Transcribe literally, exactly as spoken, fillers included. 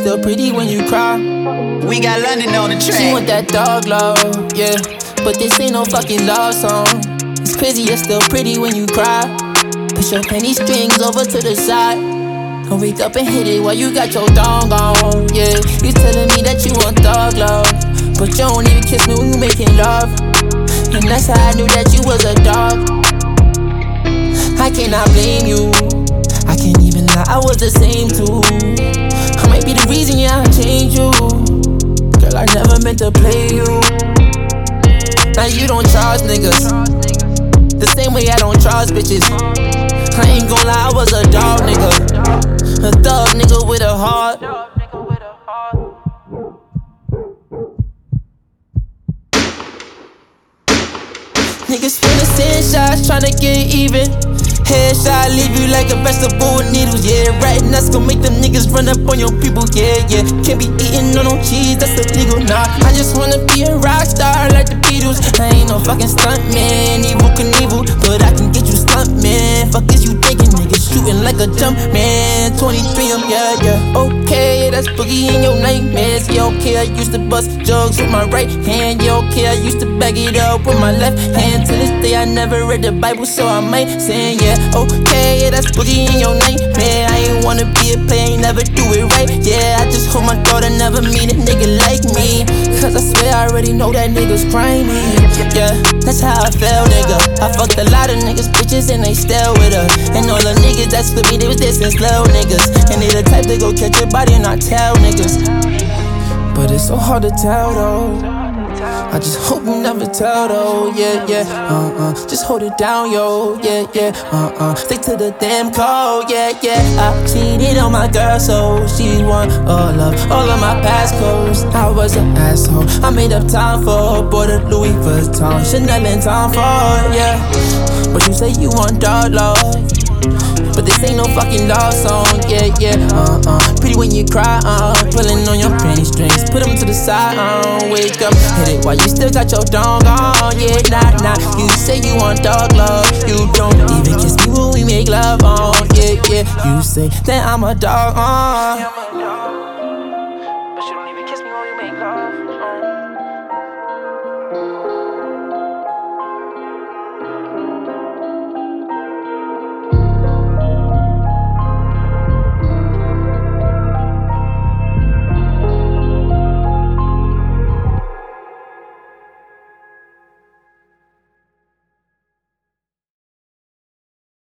still pretty when you cry. We got London on the track. She want that dog love, yeah. But this ain't no fucking love song. It's crazy, you're still pretty when you cry. Push your penny strings over to the side. Don't wake up and hit it while you got your dong on, yeah. You telling me that you want dog love, but you don't even kiss me when you making love. And that's how I knew that you was a dog. I cannot blame you, I can't even lie, I was the same too. I might be the reason, yeah, I changed you. Girl, I never meant to play you. Now you don't trust niggas the same way I don't trust bitches. I ain't gon' lie, I was a dog nigga, a thug nigga with a heart. Niggas finna send shots, tryna get even. Headshot, leave you like a vegetable with needles, yeah. Right, and that's gon' make them niggas run up on your people, yeah, yeah. Can't be eating on no cheese, that's illegal, nah. I just wanna be a rock star like the Beatles. I ain't no fucking stunt man, evil Knievel, but I can get you stunt man. Fuck is you thinking, niggas shooting like a jump man. twenty-three, I'm yeah, yeah. Okay, that's boogie in your nightmares. Yeah, okay, I used to bust jugs with my right hand. Yeah, okay, I used to bag it up with my left hand. To this day, I never read the Bible, so I might say, yeah. Okay, that's boogie in your nightmare. I ain't wanna be a player, ain't never do it right. Yeah, I just hope my daughter never meet a nigga like me, cause I swear I already know that nigga's grimy. Yeah, that's how I felt, nigga. I fucked a lot of niggas, bitches, and they still with her. And all the niggas that split me, they was dissing slow niggas. And they the type to go catch your body and not tell niggas. But it's so hard to tell though. I just hope you never tell though, yeah, yeah, uh-uh. Just hold it down, yo, yeah, yeah, uh-uh. Stick to the damn code, yeah, yeah. I cheated on my girl, so she want all of, all of my passcodes. I was an asshole, I made up time for, bought a Louis Vuitton, Chanel and Tom Ford, yeah. But you say you want dog love, but this ain't no fucking love song, yeah, yeah, uh-uh. Pretty when you cry, uh, pulling on your penny strings, put them to the side, uh, wake up, hit it while you still got your dong on, yeah, nah, nah. You say you want dog love, you don't even kiss me when we make love on, yeah, yeah. You say that I'm a dog on.